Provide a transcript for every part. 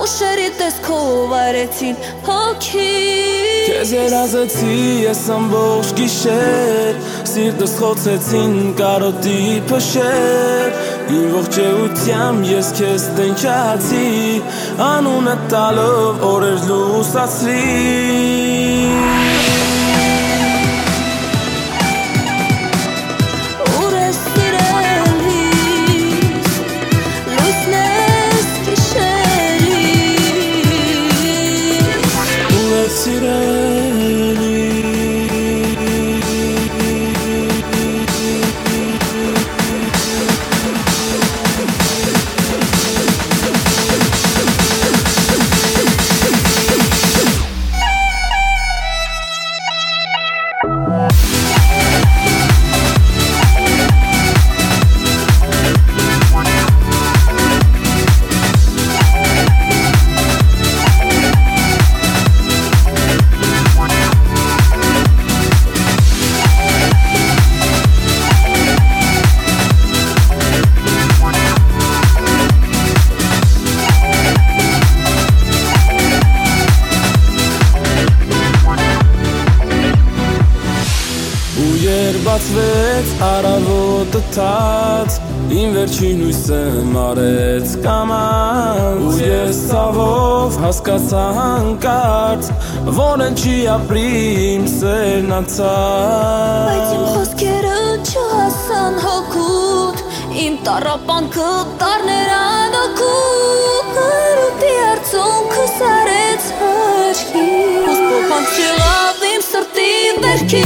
շերիտ ես քո վայրեցին հոգի Քեզ երազեցի ես ամբողջ գիշեր Սիրտս խոցեցին կարոտի փշեր Իմ ողջ էությամբ ես քեզ տնչացի Անունը տալով օրեր լուսացրի Բացվեց առավոտը թաց Իմ վերջին հույսը մարեց կամաց Ու ես ցավով հասկացա հանկարծ Որ են չի ապրի իմ սերն անցած Բայց իմ խոսքերը չհասան հոգուտ Իմ տառապանքը դառներ անօգուտ Կրուտի արցունքս արեց աչքի Ոս փոխանց չեղավ իմ սրտի վերքի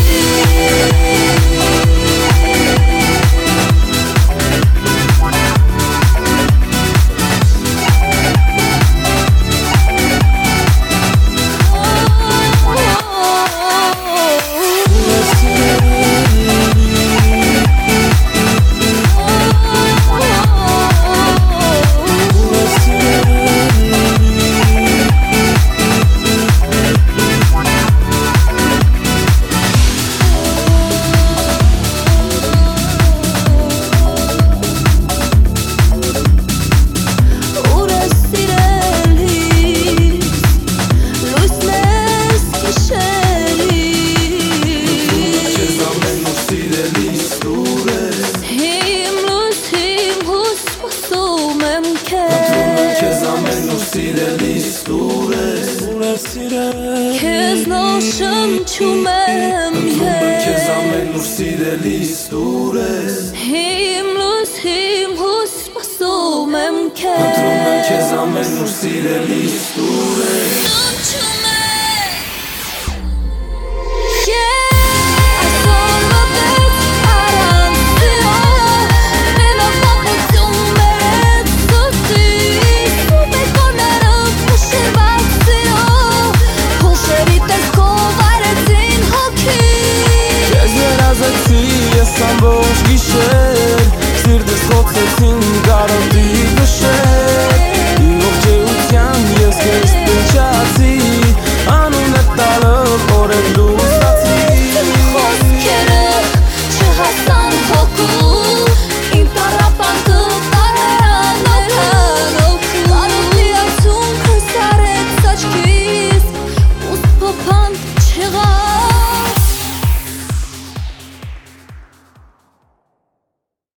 Քեզ նոշում չումեմ Քեզ ամեն ուր սիրելիս դուր ես Հիմ լույս, հիմ հույս սպասում եմ քեզ Քեզ ամեն ուր սիրելիս դուր ես